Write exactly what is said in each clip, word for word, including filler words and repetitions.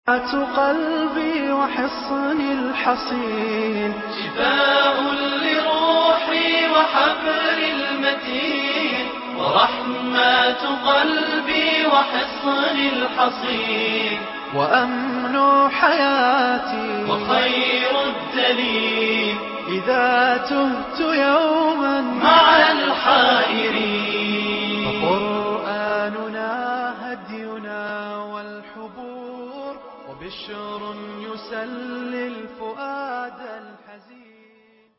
قلبي وحصن الحصين شفاء لروحي وحبل المتين ورحمة قلبي وحصن الحصين وأمن حياتي وخير الدليل إذا تهت يوما مع الحائرين. فقرآننا هدينا والحبور وبشر يسلي الفؤاد الحزين.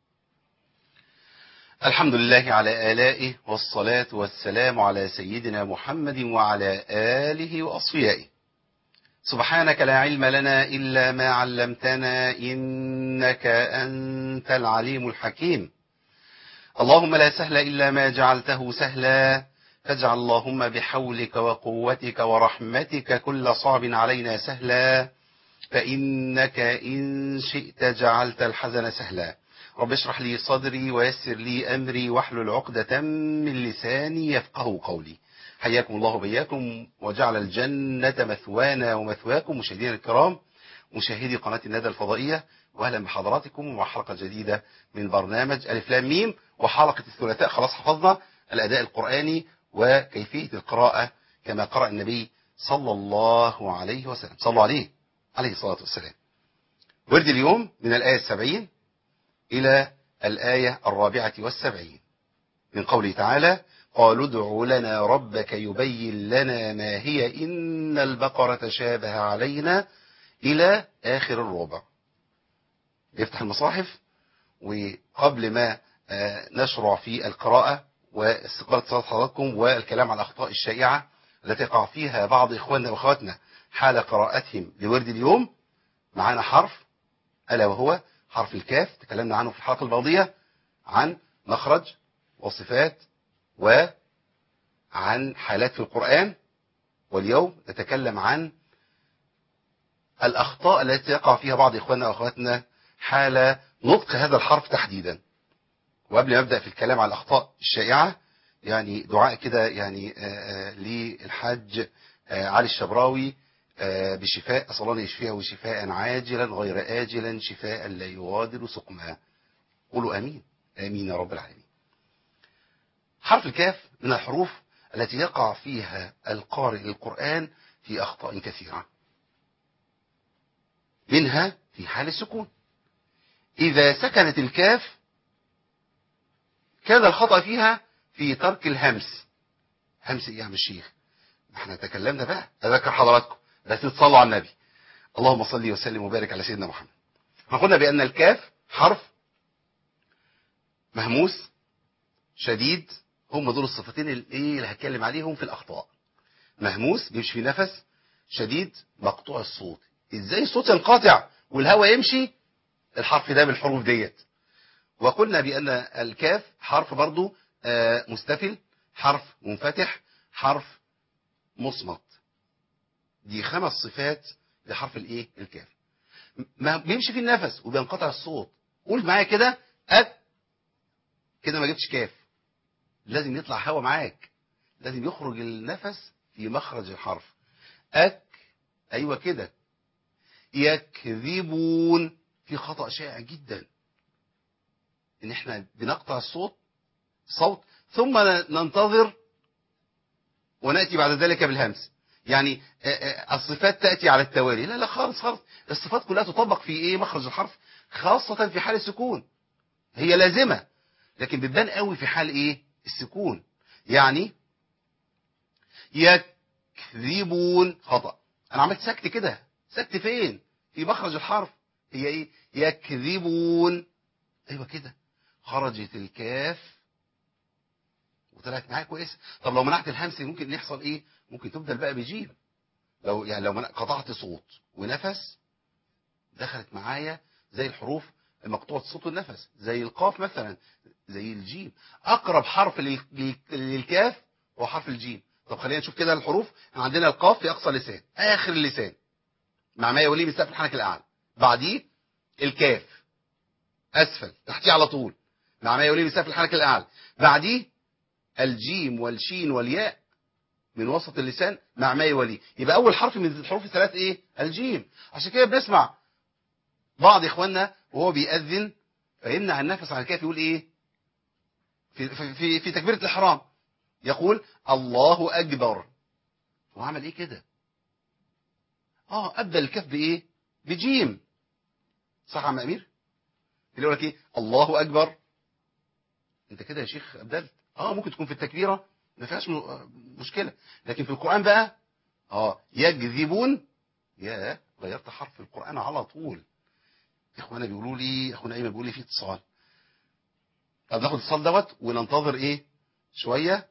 الحمد لله على آلائه والصلاة والسلام على سيدنا محمد وعلى آله وأصفيائه. سبحانك لا علم لنا إلا ما علمتنا إنك أنت العليم الحكيم. اللهم لا سهل إلا ما جعلته سهلا، فاجعل اللهم بحولك وقوتك ورحمتك كل صعب علينا سهلا، فإنك إن شئت جعلت الحزن سهلا. رب اشرح لي صدري ويسر لي أمري واحلل عقدة من لساني يفقه قولي. حياكم الله وبياكم وجعل الجنة مثوانا ومثواكم مشاهدينا الكرام، مشاهدي قناة الندى الفضائية، وأهلا بحضراتكم ومع حلقة جديدة من برنامج ألف لام ميم. وحلقة الثلاثاء خلاص حفظنا الأداء القرآني وكيفية القراءة كما قرأ النبي صلى الله عليه وسلم. صلوا عليه عليه الصلاة والسلام. ورد اليوم من الآية السبعين إلى الآية الرابعة والسبعين من قوله تعالى: قالوا ادع لنا ربك يبين لنا ما هي إن البقرة تشابه علينا إلى آخر الربع. يفتح المصاحف، وقبل ما نشرع في القراءة واستقبال اتصالات حضراتكم والكلام عن الأخطاء الشائعة التي يقع فيها بعض إخواننا وأخواتنا حال قراءتهم لورد اليوم، معانا حرف ألا وهو حرف الكاف. تكلمنا عنه في الحلقة الماضية عن مخرج وصفات وعن حالات في القرآن، واليوم نتكلم عن الأخطاء التي يقع فيها بعض إخواننا وأخواتنا حال نطق هذا الحرف تحديدا. وقبل ما أبدأ في الكلام عن الأخطاء الشائعة، يعني دعاء كده يعني للحاج علي الشبراوي بشفاء، أسأل الله يشفيه شفاء عاجلا غير آجلا، شفاء لا يغادر سقما. قولوا آمين آمين يا رب العالمين. حرف الكاف من الحروف التي يقع فيها القارئ للقرآن في أخطاء كثيرة، منها في حال السكون. إذا سكنت الكاف كان الخطأ فيها في ترك الهمس. همس إيه يا عم الشيخ؟ احنا تكلمنا بقى، أذكر حضراتكم بس تصلوا على النبي. اللهم صل وسلم وبارك على سيدنا محمد. ما قلنا بأن الكاف حرف مهموس شديد، هم دول الصفتين اللي اللي هتكلم عليهم في الأخطاء. مهموس بيمشي في نفس، شديد مقطوع الصوت. ازاي الصوت ينقطع والهواء يمشي؟ الحرف ده من الحروف ديت. وقلنا بأن الكاف حرف برضو مستفل، حرف منفتح، حرف مصمت. دي خمس صفات لحرف الايه الكاف. ما بيمشي في النفس وبينقطع الصوت. قول معايا كده أك، كده ما جبتش كاف، لازم يطلع هوا معاك، لازم يخرج النفس في مخرج الحرف. أك، أيوة كده. يكذبون، في خطأ شائع جدا ان احنا بنقطع الصوت صوت ثم ننتظر ونأتي بعد ذلك بالهمس. يعني الصفات تأتي على التوالي، لا لا خالص خالص. الصفات كلها تطبق في ايه مخرج الحرف، خاصة في حال السكون. هي لازمة لكن بتبان قوي في حال ايه السكون. يعني يكذبون خطأ، انا عملت سكت كده، سكت فين؟ في مخرج الحرف. هي ايه؟ يكذبون، ايوه كده، خرجت الكاف وطلعت معايا كويس. طب لو منعت الهمس ممكن يحصل ايه؟ ممكن تبدل بقى بجيم. لو يعني لو قطعت صوت ونفس دخلت معايا زي الحروف المقطوعة الصوت والنفس، زي القاف مثلا، زي الجيم. اقرب حرف للكاف هو حرف الجيم. طب خلينا نشوف كده الحروف. عندنا القاف في اقصى اللسان، اخر اللسان، مع ما يوليه من سقف الحنك الاعلى. بعديه الكاف اسفل تحتيه على طول، مع ما يوليه من سقف الحنك الاعلى. بعديه الجيم والشين والياء من وسط اللسان مع ما يوليه. يبقى أول حرف من الحروف الثلاث إيه؟ الجيم. عشان كده بنسمع بعض إخواننا وهو بيأذن فيمنع النفس عن الكاف يقول إيه؟ في, في, في, في تكبيرة الإحرام يقول الله أكبر. هو عمل إيه كده؟ آه أبدل الكاف بإيه؟ بجيم. صح يا عم أمير؟ اللي يقول لك إيه؟ الله أكبر. أنت كده يا شيخ أبدلت. آه ممكن تكون في التكبيرة ما فيهاش مشكلة، لكن في القرآن بقى آه يكذبون. يا غيرت حرف القرآن على طول. إخوانا بيقولوا لي، أخونا أيمن بيقول لي في اتصال. طب ناخد الاتصال دوت وننتظر إيه شوية.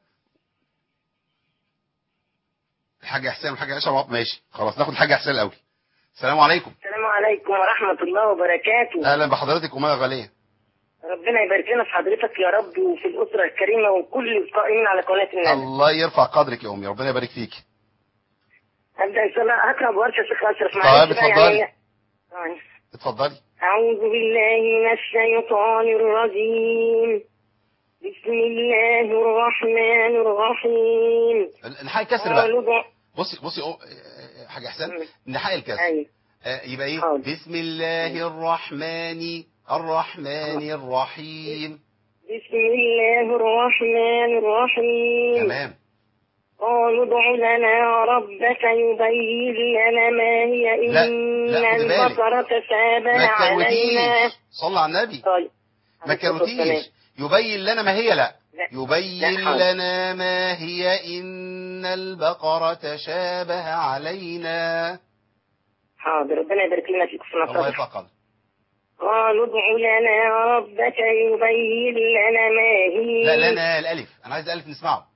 الحاج حسين والحاج عائشة ماشي خلاص، ناخد الحاج حسين الأول. السلام عليكم. السلام عليكم ورحمة الله وبركاته. أهلا بحضرتك أمنا غالية. ربنا يبارك لنا في حضرتك يا رب وفي الأسرة الكريمة وكل القائمين على قناة الندى. الله يرفع قدرك يا أمي، ربنا يبارك فيك. أبدأ إن شاء الله. هقرأ بورشة شيخ أشرف. طيب اتفضلي. يعني اتفضلي. أعوذ بالله من الشيطان الرجيم. بسم الله الرحمن الرحيم. نحقق الكسر بقى. بصي بصي حاجة أحسن نحقق الكسر. أيوة. آه يبقى إيه؟ حاضر. بسم الله الرحمن الرحمن الرحيم. بسم الله الرحمن الرحيم. تمام. قالوا ادع لنا ربك يبين لنا ما هي إن البقرة تشابه علينا. صلى على النبي. طيب. ما كروتيش يبين لنا ما هي. لا, لا. يبين لا لنا ما هي إن البقرة تشابه علينا. حاضر. ربنا يبارك لنا فيك في الله يفقد. قالوا ادع لنا ربك يبين لنا ما هي. لا لنا الألف، أنا عايز الألف نسمعه.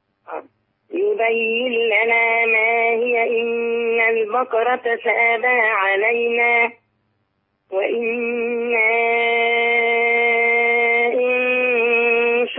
يبين لنا ما هي إن البقرة تشابه علينا وإنا إن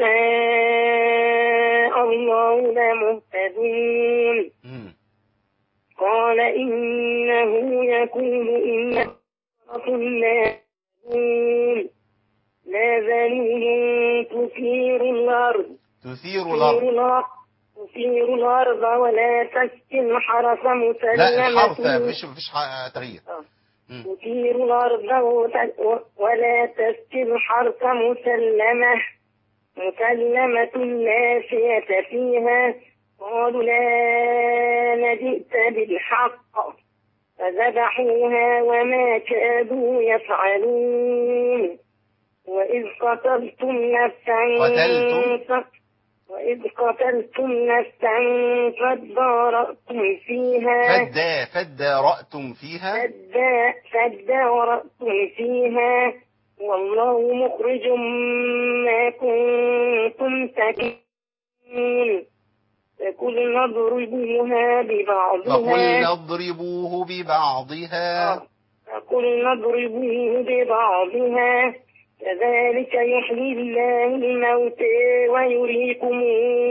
شاء الله لمهتدون. قال إنه يقول إن لا ذلول لا ذلول تثير الأرض تثير الأرض تثير الأرض ولا تسقي الحرث مسلمة. لا الحرث مفيش مفيش تغيير. تثير الأرض ولا تسقي الحرث مسلمة مسلمة لا شية فيها. قالوا لا جئت بالحق فذبحوها وما كادوا يفعلون. وإذ قتلتم نفسا قتلتم وإذ قتلتم نفسا فادارأتم فيها فدا فادارأتم فيها فدا فادارأتم فيها والله مخرج ما كنتم تكتمون. فقلنا اضربوها ببعضها فقلنا اضربوه ببعضها فقلنا اضربوه ببعضها كذلك يحيي الله الموتى ويريكم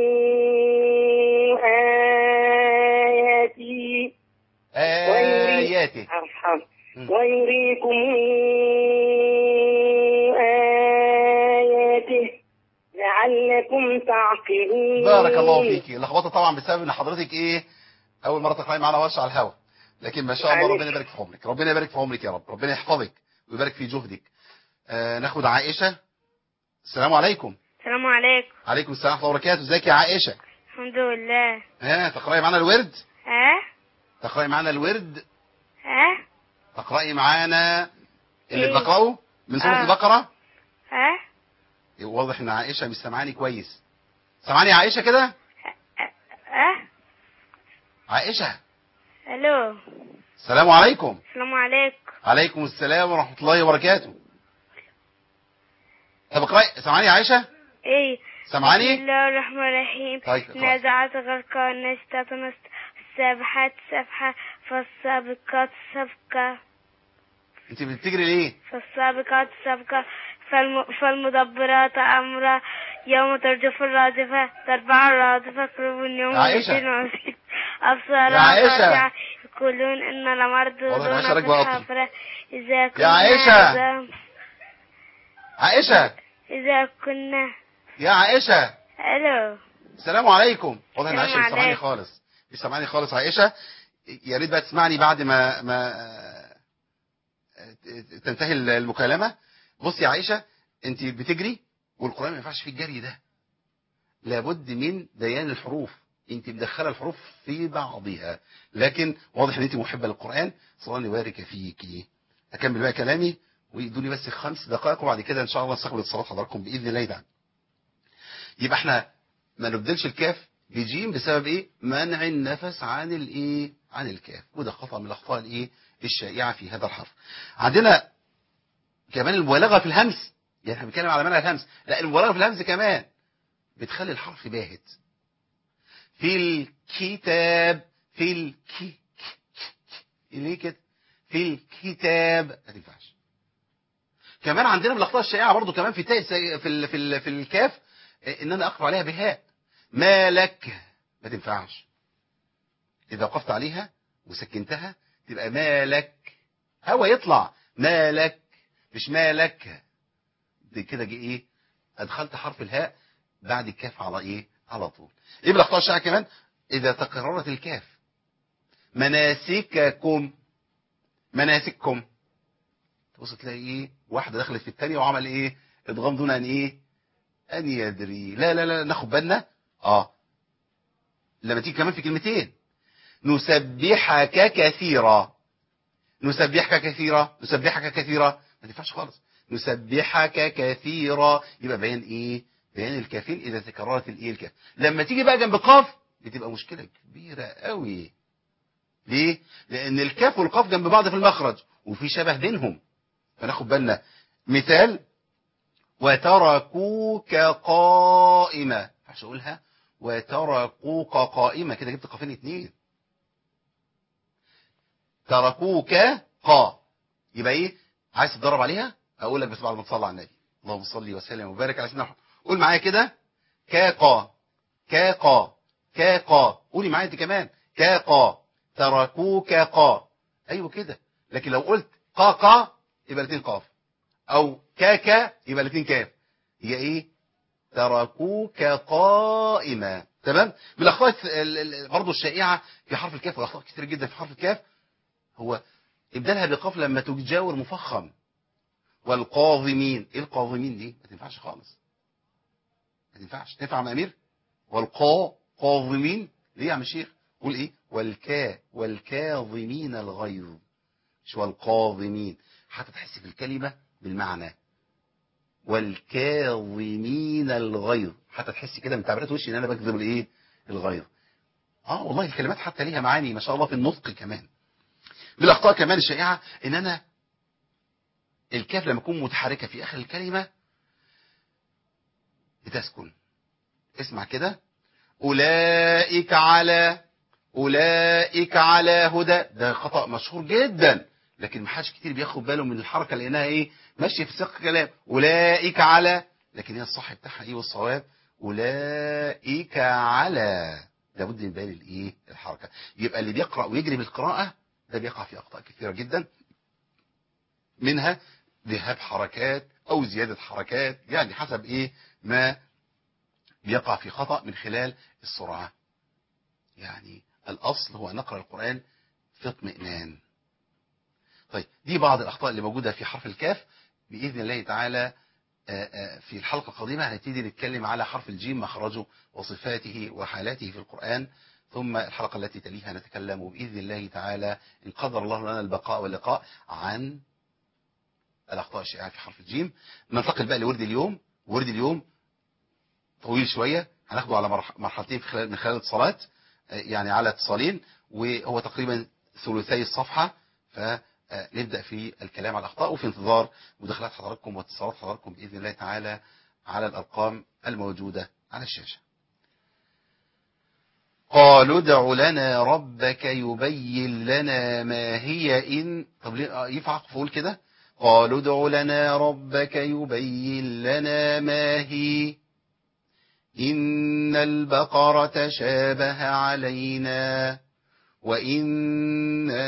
آياته آياته ويريكم آياته لعلكم تعقلون. بارك الله فيك. اللخبطه طبعا بسبب ان حضرتك ايه اول مره تقراي معانا ورشه على الهوا، لكن ما شاء الله ربنا يبارك في عمرك، ربنا يبارك في عمرك يا رب، ربنا يحفظك ويبارك في جهدك. آه ناخد عائشه. السلام عليكم. السلام عليكم. عليكم السلام ورحمه الله وبركاته. ازيك يا عائشه؟ الحمد لله. ها تقراي معانا الورد؟ ها تقراي معانا الورد؟ ها تقراي معانا اللي إيه؟ بنقراه من سوره آه. البقره. ها واضح ان عائشه مش سامعاني كويس. سامعاني يا عائشه كده؟ ها عائشه. الو. السلام عليكم. السلام عليكم. عليكم السلام ورحمه الله وبركاته. طب اقراي. سامعاني يا عائشه؟ ايه سامعاني؟ بسم الله الرحمن الرحيم. طيب نازعات غرقا نشطة نشط السابحات سبحة فالسابقات سبقة. انت بتجري ليه؟ فالسابقات سبقة فالم... فالمدبرات أمرا يوم ترجف الرادفة ترفع الرادفة قلوب يوم عائشة أبصار يا عائشة يقولون إن لمردودون في الحافرة إذا كنا يا عائشة عائشة إذا كنا يا عائشة. ألو. السلام عليكم. واضح ان السلام عائشه مش سامعاني عليكم. خالص، مش سامعاني خالص عائشه. يا ريت بقى تسمعني بعد ما ما تنتهي المكالمه. بصي يا عائشه، انت بتجري والقران ما ينفعش فيه الجري ده، لابد من بيان الحروف. انت مدخله الحروف في بعضها، لكن واضح ان انت محبه للقران. صلى الله يبارك فيكي. اكمل بقى كلامي ويدوني بس خمس دقائق، وبعد كده ان شاء الله نستقبل اتصالات حضراتكم باذن الله تعالى. يبقى احنا ما نبدلش الكاف بجيم بسبب ايه؟ منع النفس عن الايه؟ عن الكاف، وده خطأ من الاخطاء الايه؟ الشائعه في هذا الحرف. عندنا كمان المبالغه في الهمس، يعني احنا بنتكلم على منع الهمس، لا المبالغه في الهمس كمان بتخلي الحرف باهت. في الكتاب، في الكي ليه كده؟ في الكتاب ما تنفعش. كمان عندنا من الاخطاء الشائعه برضو كمان في تاء في ال في ال في الكاف، ان انا اقف عليها بهاء. مالك ما تنفعش. اذا وقفت عليها وسكنتها تبقى مالك، هوا يطلع مالك مش مالك. دي كده جه ايه؟ ادخلت حرف الهاء بعد الكاف على ايه؟ على طول. ايه من الاخطاء الشائعه كمان؟ اذا تكررت الكاف. مناسككم، مناسككم، تبص تلاقي ايه؟ واحده دخلت في الثانيه وعمل ايه؟ ادغام دون ان ايه؟ ان يدري. لا لا لا ناخد بالنا. اه لما تيجي كمان في كلمتين، نسبحك كثيرا، نسبحك كثيرا، نسبحك كثيرا ما تنفعش خالص. نسبحك كثيرا يبقى بيان ايه؟ بيان الكافين اذا تكررت الايه؟ الكاف. لما تيجي بقى جنب قاف بتبقى مشكله كبيره قوي. ليه؟ لان الكاف والقاف جنب بعض في المخرج وفي شبه بينهم، فناخد بالنا. مثال: وتركوك قائمة، ما ينفعش اقولها وتركوك قائمة، كده جبت قافين اتنين. تركوك قا، يبقى ايه؟ عايز تتدرب عليها؟ اقول لك بس بعد ما تصلي على النبي. اللهم صل وسلم وبارك على سيدنا محمد. قول معايا كده: كاقا كاقا كاقا. قولي معايا انت كمان: كاقا. تركوك قا، ايوه كده. لكن لو قلت قاقا يبقى الاثنين قاف، او كاكا يبقى الاثنين كاف. هي ايه؟ تركوك قائمة. تمام. من الاخطاء برضه الشائعه في حرف الكاف، واخطاء كتير جدا في حرف الكاف، هو ابدالها بقاف لما تجاور مفخم. والقاظمين، ايه القاظمين دي؟ ما تنفعش خالص، ما تنفعش. تنفع يا امير؟ والقا قاظمين ليه يا عم الشيخ؟ قول ايه؟ والكا والكاظمين الغيظ، مش والقاظمين. حتى تحس في الكلمه بالمعنى. والكاظمين الغيظ، حتى تحس كده من تعبيرات وشي ان انا بكذب الايه؟ الغيظ. اه والله الكلمات حتى ليها معاني ما شاء الله في النطق كمان. من الاخطاء كمان الشائعه ان انا الكاف لما تكون متحركه في اخر الكلمه بتسكن. اسمع كده: اولئك على، اولئك على هدى. ده خطأ مشهور جدا، لكن ما حدش كتير بياخد باله من الحركه لانها ايه؟ ماشيه في سياق الكلام. اولئك على، لكن هي الصح بتاعها ايه والصواب؟ اولئك على. لابد من بيان الايه؟ الحركه. يبقى اللي بيقرا ويجري بالقراءه ده بيقع في اخطاء كثيره جدا، منها ذهاب حركات او زياده حركات، يعني حسب ايه ما بيقع في خطأ من خلال السرعه. يعني الاصل هو نقرا القران في اطمئنان. طيب دي بعض الاخطاء اللي موجوده في حرف الكاف. باذن الله تعالى في الحلقه القادمه هنبتدي نتكلم على حرف الجيم، مخرجه وصفاته وحالاته في القران. ثم الحلقه التي تليها نتكلم باذن الله تعالى ان قدر الله لنا البقاء واللقاء عن الاخطاء الشائعه في حرف الجيم. ننتقل بقى لورد اليوم. ورد اليوم طويل شويه، هناخده على مرحلتين في خلال من خلال اتصالات، يعني على اتصالين، وهو تقريبا ثلثي الصفحه. فنبدا في الكلام على الاخطاء، وفي انتظار مداخلات حضراتكم واتصالات حضراتكم باذن الله تعالى على الارقام الموجوده على الشاشه. قالوا ادع لنا ربك يبين لنا ما هي. ان طب ليه ينفع اقول كده؟ قالوا ادع لنا ربك يبين لنا ما هي إن البقرة شابه علينا وإنا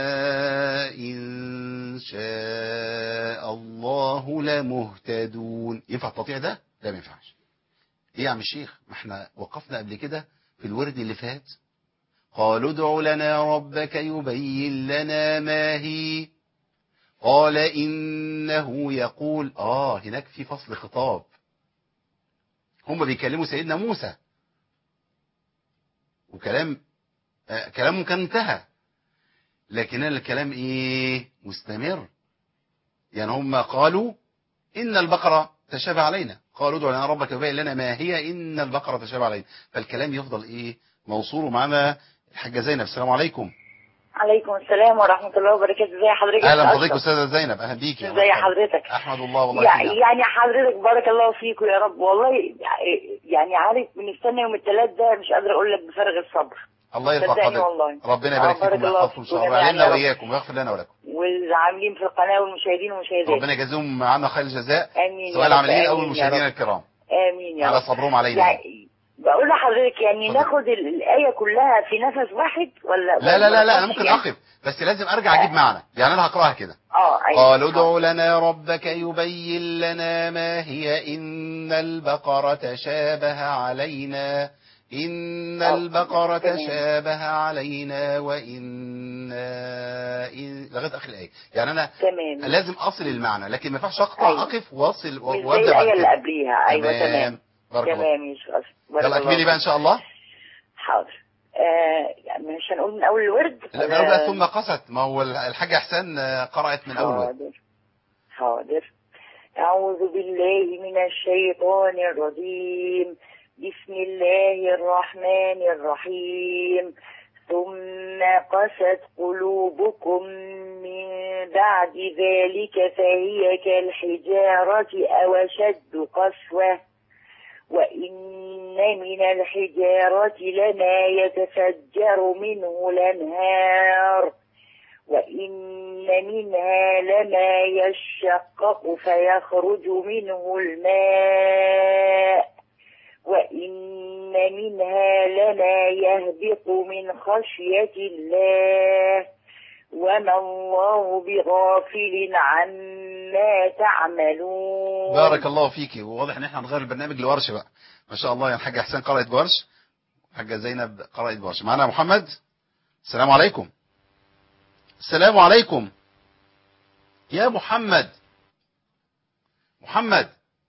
إن شاء الله لمهتدون. ينفع التقطيع ده؟ لا ما ينفعش. ايه يا عم الشيخ؟ ما احنا وقفنا قبل كده في الورد اللي فات. قالوا ادع لنا ربك يبين لنا ما هي، قال إنه يقول. آه هناك في فصل خطاب، هم بيكلموا سيدنا موسى وكلام آه كلامهم كان انتهى، لكن الكلام ايه مستمر. يعني هم قالوا إن البقرة تشابه علينا، قالوا ادع لنا ربك يبين لنا ما هي إن البقرة تشابه علينا، فالكلام يفضل ايه موصول. معنا الحاجة زينب. السلام عليكم. عليكم السلام ورحمة الله وبركاته. ازي حضرتك؟ اهلا بحضرتك استاذة زينب، اهلا بيكي. ازي حضرتك؟ احمد الله والله. يعني, يعني حضرتك بارك الله فيكم يا رب والله. يعني عارف بنستنى يوم الثلاث ده مش قادر اقول لك بفارغ الصبر. الله يرفع قدرك، ربنا يبارك فيكم ويحفظكم ان شاء الله، علينا واياكم ويغفر لنا ولكم والعاملين في القناة والمشاهدين والمشاهدات، ربنا يجازيهم عنا خير الجزاء. امين. سواء العاملين او المشاهدين الكرام، امين يا على رب. صبرهم علينا. يعني بقول لحضرتك يعني فضل. ناخد الآية كلها في نفس واحد ولا لا لا لا, لا انا ممكن اقف بس لازم ارجع اجيب معنى. يعني انا هقراها كده. اه ايوه. قالوا ادع لنا ربك يبين لنا ما هي إن البقرة تشابه علينا إن البقرة تشابه علينا وإنا إن لغاية آخر الآية. يعني أنا تمام. لازم أصل المعنى، لكن ما ينفعش أقطع أيوة. أقف وأصل وأبدأ بعد كده. الآية اللي قبليها. أيوة تمام. تمام. بارك الله. تمام يا شيخ. يلا اكملي بقى إن شاء الله. حاضر. آه يعني مش هنقول من أول الورد؟ لا من أول ثم قصت. ما هو الحاجة إحسان قرأت من أول ورد. حاضر حاضر. أعوذ بالله من الشيطان الرجيم. بسم الله الرحمن الرحيم. ثم قست قلوبكم من بعد ذلك فهي كالحجارة أو أشد قسوة وإن من الحجارة لما يتفجر منه الأنهار وإن منها لما يشقق فيخرج منه الماء وإن منها لما يهبط من خشية الله وما الله بغافل عما تعملون. بارك الله فيكي. وواضح ان احنا هنغير البرنامج لورش بقى ما شاء الله. يعني حاجة حسين قرأت بورش، حاجة زينب قرأت بورش. معنا محمد. السلام عليكم. السلام عليكم يا محمد. محمد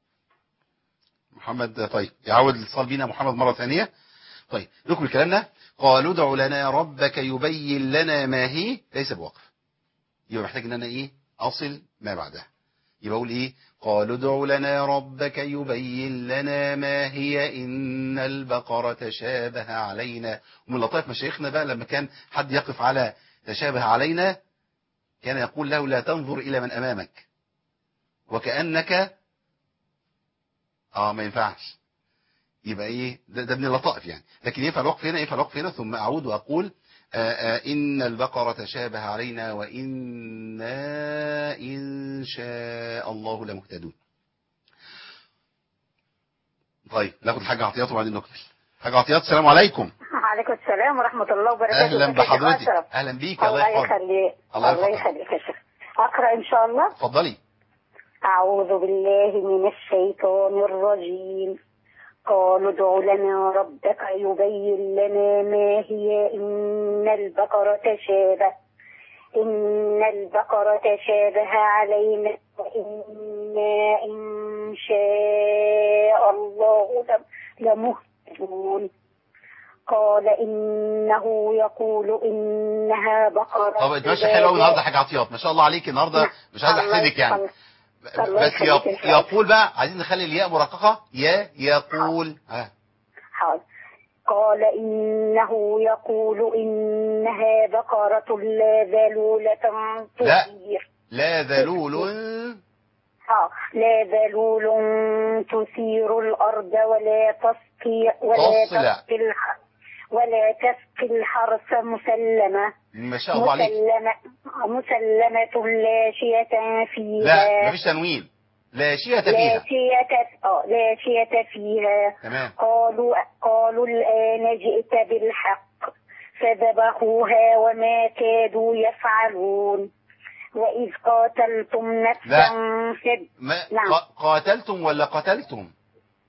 محمد طيب يعود الاتصال بينا محمد مرة ثانية. طيب نكمل كلامنا. قالوا ادع لنا ربك يبين لنا ما هي، ليس بوقف، يبقى محتاج ان انا ايه اصل ما بعدها. يبقى اقول ايه قالوا ادع لنا ربك يبين لنا ما هي إن البقرة تشابه علينا. ومن لطائف مشايخنا بقى لما كان حد يقف على تشابه علينا كان يقول له لا تنظر إلى من أمامك وكأنك اه ما ينفعش. يبقى ايه ده, ده من اللطائف يعني. لكن ينفع الوقف هنا، ينفع الوقف هنا ثم اعود واقول آآ آآ ان البقرة تشابه علينا وإنا إن شاء الله لمهتدون. طيب ناخد حاجة عطيات وبعدين نكمل. حاجة عطيات. السلام عليكم. وعليكم السلام ورحمة الله وبركاته. اهلا بحضرتك. اهلا بيك. الله يخليك. الله يخليك يا شيخ. اقرأ ان شاء الله. اتفضلي. أعوذ بالله من الشيطان الرجيم. قالوا ادع لنا ربك يبين لنا ما هي إن البقرة تشابه إن البقرة تشابه علينا وإنا إن شاء الله لمهتدون. قال إنه يقول إنها بقرة. طب ماشي حلو قوي النهارده حاجة عطيات ما شاء الله عليك النهارده. مش عايز احسدك يعني بس يقول بقى عايزين نخلي الياء مرققة. يا يقول ها. حاضر. قال إنه يقول إنها بقرة لا ذلولة تثير. لا ذلول اه لا ذلول تثير الأرض ولا تسقي ولا تسقي الحرث ولا تسقي الحرث مسلمة. ما شاء الله عليك. مسلمة مسلمة لا شية فيها. لا مفيش تنوين. لا شية فيها. لا شية اه لا شية فيها. تمام. قالوا قالوا الآن جئت بالحق فذبحوها وما كادوا يفعلون. وإذ قاتلتم نفسا. لا ما نعم. قاتلتم ولا قتلتم؟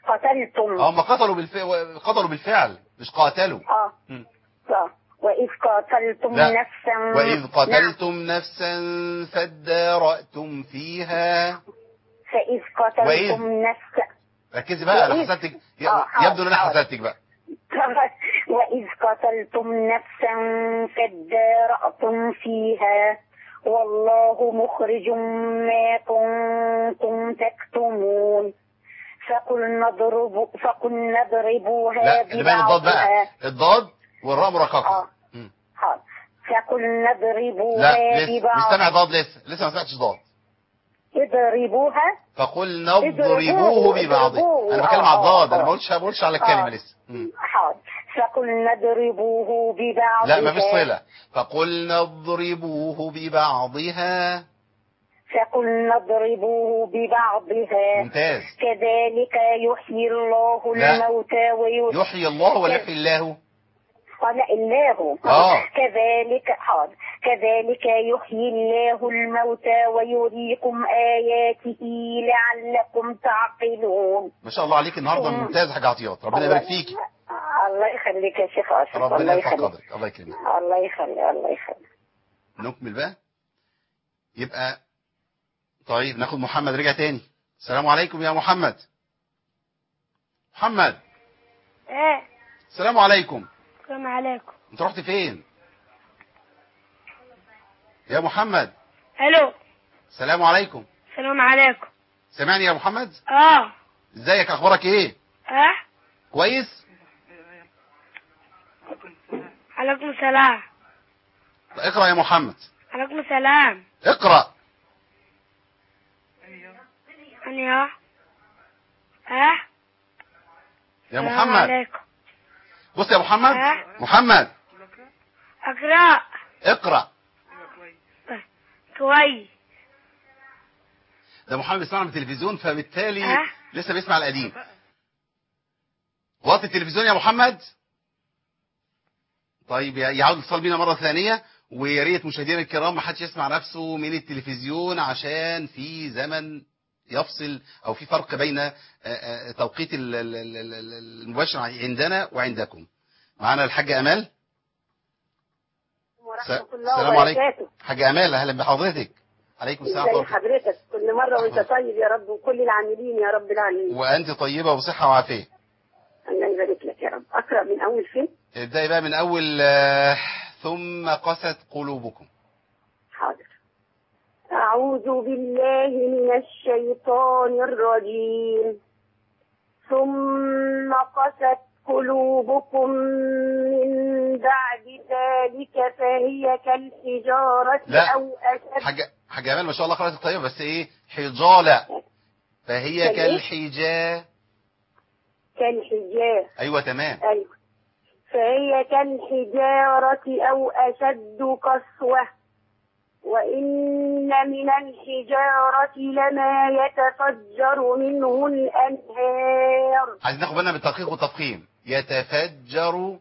قتلتم هم قتلوا بالفعل، قتلوا بالفعل مش قاتلوا. اه مم. اه وإذ قتلتم لا. نفسا وإذ قتلتم نعم. نفسا فادارأتم فيها. فإذ قتلتم وإذ. نفسا. ركزي بقى، أنا وإذ. حسدتك، آه، حاضر، يبدو إن أنا حاضر. حسدتك بقى. وإذ قتلتم نفسا فادارأتم فيها والله مخرج ما كنتم تكتمون فقلنا اضربوا فقلنا اضربوها لا، اللي باين الضاد بقى، ببعضها. الضاد والراء مرققة. اه حاضر. فقلنا اضربوها لا لسه ببعض. مش سامع ضاد، لسه لسه ما سمعتش ضاد. اضربوها. فقلنا اضربوه اضربوه ببعضه. اضربوه. انا بتكلم آه، على الضاد، آه، انا ما آه. قلتش ما بقولش على الكلمه آه. لسه. مم. حاضر. فقلنا اضربوه ببعضها. لا ما فيش صله. فقلنا اضربوه ببعضها. فقلنا اضربوه ببعضها. ممتاز. كذلك يحيي الله لا. الموتى ويحيي. يحيي الله ولا يحيي الله؟ قال الله. آه. كذلك حاضر. كذلك يحيي الله الموتى ويريكم آياته لعلكم تعقلون. ما شاء الله عليك النهارده مم. ممتاز يا حاج عطيات، ربنا يبارك فيكي. الله يخليك يا شيخ أشرف. ربنا الله يرفع يخليك. قدرك، الله يكرمك. الله يخلي الله يخلي. نكمل بقى. يبقى طيب ناخد محمد، رجع تاني. السلام عليكم يا محمد. محمد. ايه. السلام عليكم. السلام عليكم. انت رحت فين يا محمد؟ الو. السلام عليكم. السلام عليكم. سامعني يا محمد؟ اه. ازيك، اخبارك ايه؟ اه. كويس. عليكم السلام. اقرأ يا محمد. عليكم السلام. اقرأ. انيا. اه. يا السلام محمد. عليكم. بص يا محمد. أه؟ محمد اقرأ. اقرأ. كويس. ده محمد بيسمعنا من التلفزيون، فبالتالي أه؟ لسه بيسمع القديم. وطي التلفزيون يا محمد. طيب يعود الاتصال بينا مرة ثانية، ويا ريت مشاهدينا الكرام ما حدش يسمع نفسه من التلفزيون، عشان في زمن يفصل او في فرق بين توقيت المباشر عندنا وعندكم. معانا الحاجة امال. ورحمة الله السلام عليكم وبركاته. حاجة امال، اهلا بحضرتك. عليكم السلام ازي ورحمة الله. حضرتك؟ كل مرة وانت طيب يا رب، وكل العاملين يا رب العالمين. وانت طيبة وصحة وعافية. الله يبارك لك يا رب. اقرأ من اول فين؟ ابدأي بقى من اول آه ثم قست قلوبكم. حاضر. أعوذ بالله من الشيطان الرجيم. ثم قست قلوبكم من بعد ذلك فهي كالحجارة لا. أو أشد. حاجة حاجة امال ما شاء الله قرأت طيبة، بس ايه حجالة، فهي كالإيه؟ كالحجاة. كالحجارة. ايوه تمام. أيوة. فهي كالحجارة أو أشد قسوة. وإن من الحجارة لما يتفجر منه الأنهار. عايزين ناخد بالنا بالتدقيق والتفخيم. يتفجر.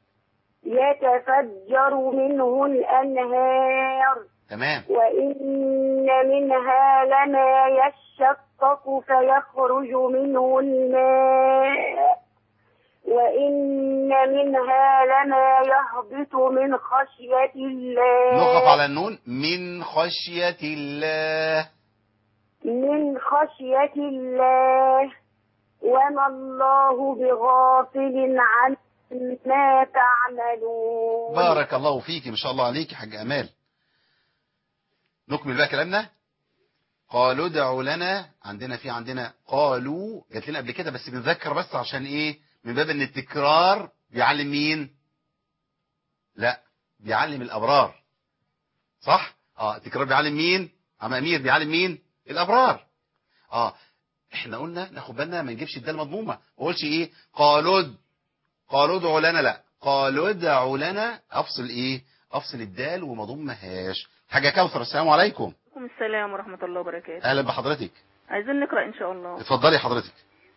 يتفجر منه الأنهار. تمام. وإن منها لما يشقق فيخرج منه الماء. وإن منها لما يهبط من خشية الله. نقف على النون. من خشية الله. من خشية الله. وما الله بغافل عما تعملون. بارك الله فيك، ما شاء الله عليك يا حاج امال. نكمل بقى كلامنا. قالوا ادعوا لنا، عندنا في عندنا قالوا جات لنا قبل كده، بس بنذكر بس عشان ايه، من باب ان التكرار بيعلم مين؟ لا بيعلم الابرار، صح؟ اه التكرار بيعلم مين؟ عم امير بيعلم مين؟ الابرار. اه احنا قلنا ناخد بالنا ما نجيبش الدال مضمومه، ما اقولش ايه قالوا قالوا ادعوا لنا، لا قالوا ادعوا لنا، افصل ايه؟ افصل الدال وما ضمهاش. حاجه كوثر. السلام عليكم. وعليكم السلام ورحمة الله وبركاته. اهلا بحضرتك. عايزين نقرأ إن شاء الله. اتفضلي حضرتك.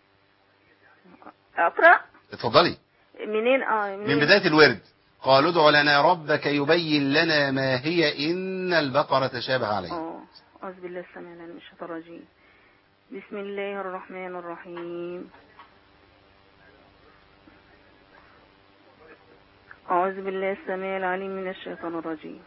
أقرأ؟ اتفضلي. منين؟ اه منين؟ من بداية الورد. قالوا ادع لنا ربك يبين لنا ما هي إن البقرة تشابه عليه. اه أعوذ بالله السميع العليم من الشيطان الرجيم. بسم الله الرحمن الرحيم. أعوذ بالله السميع العليم من الشيطان الرجيم.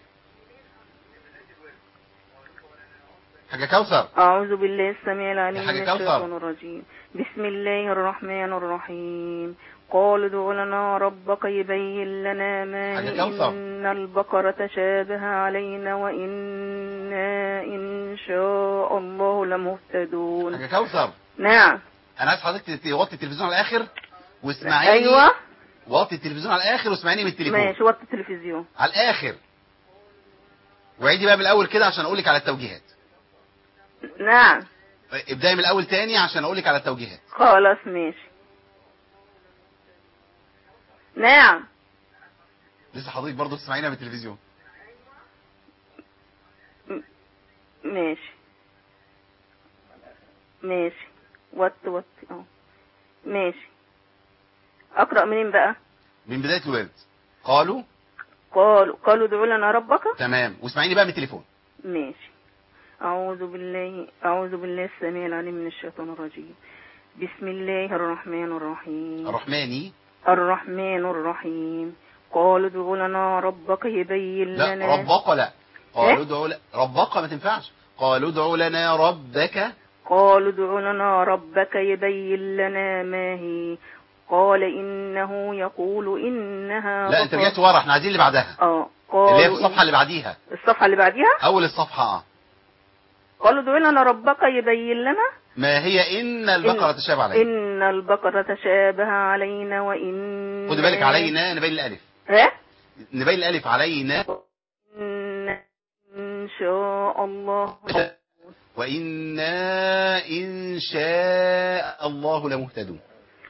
حاجة كوثر. أعوذ بالله السميع العليم حاجة من كوثر. الشيطان الرجيم. بسم الله الرحمن الرحيم. قالوا ادع لنا ربك يبين لنا ما حاجة هي كوثر. إن البقرة تشابه علينا وإنا إن شاء الله لمهتدون. حاجة كوثر. نعم. انا عايز حضرتك توطي التلفزيون على الاخر واسمعيني. أيوة. وطي التلفزيون على الاخر واسمعيني من التليفون. ماشي وطي التلفزيون على الاخر. وعيدي بقى من الاول كده عشان اقولك على التوجيهات. نعم. ابداي من الاول تاني عشان اقولك على التوجيهات. خلاص ماشي. نعم. لسه حضرتك برضه تسمعينا من التلفزيون. م- ماشي ماشي وط وط اه ماشي. اقرأ منين بقى؟ من بداية الورد. قالوا قالوا قالوا ادعوا لنا ربك. تمام. واسمعيني بقى من التليفون. ماشي. أعوذ بالله أعوذ بالله السميع العليم من الشيطان الرجيم. بسم الله الرحمن الرحيم. الرحماني. الرحمن الرحيم. قالوا ادع لنا ربك يبين لا لنا. ربك لا. قالوا إيه؟ ادعوا ل... ربك ما تنفعش. قالوا ادعوا لنا ربك. قالوا ادع لنا ربك يبين لنا ما هي. قال إنه يقول إنها لا انت بقرة. رجعت ورا، احنا عايزين اللي بعدها. اه قالوا اللي هي في الصفحة اللي بعديها. الصفحة اللي بعديها. اول الصفحة اه. قالوا ادع لنا ربك يبين لنا ما هي ان البقرة تشابه علينا. إن البقرة تشابه علينا وإن. خدي بالك علينا نبين الالف. ها؟ نبين الالف علينا. إن إن شاء الله. وإنا إن شاء الله لمهتدون.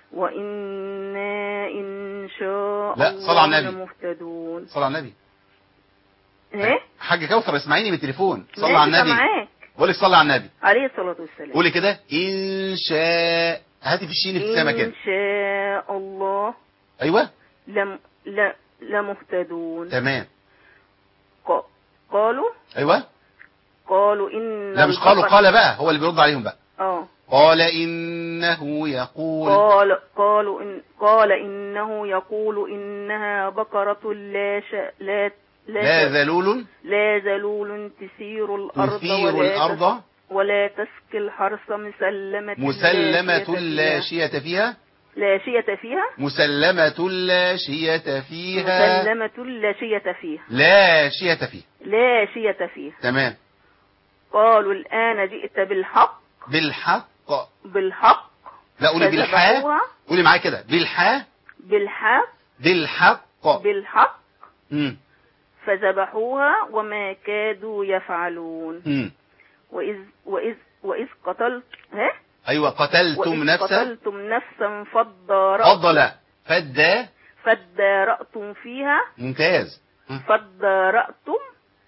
وإنا إن شاء لا، صلى على الله النبي. لمهتدون. صلى على النبي. ايه؟ حاجة كوثر اسمعيني من التليفون. صلى ماشي، على النبي. معاك. قولي صلى على النبي. عليه الصلاة والسلام. قولي كده إن شاء. هاتي في الشين ابتسامة كده. إن شاء الله أيوة. لم لا لمهتدون. تمام. ق- قالوا أيوة. قالوا إن لا مش قالوا، البقرة- قال بقى هو اللي بيرد عليهم بقى. اه قال إنه يقول. قال قالوا إن قال إنه يقول إنها بقرة لا ش لا لا, لا ذلول لا ذلول تثير الأرض تثير ولا الأرض تس ولا تسقي الحرث مسلمة مسلمة لا فيها. شية فيها. لا شية فيها. مسلمة لا شية فيها. مسلمة لا شية فيها. لا شية فيها. لا شية فيها. تمام. قالوا الآن جئت بالحق. بالحق. بالحق. لا قولي بالحاء. فذبحوها. قولي معايا كده بالحاء. بالحق. بالحق. بالحق. امم فذبحوها وما كادوا يفعلون. امم وإذ وإذ وإذ قتلت ها ايوه قتلتم وإذ نفسا. قتلتم نفسا فادارأتم فضل فدا. فادارأتم فيها. ممتاز. فادارأتم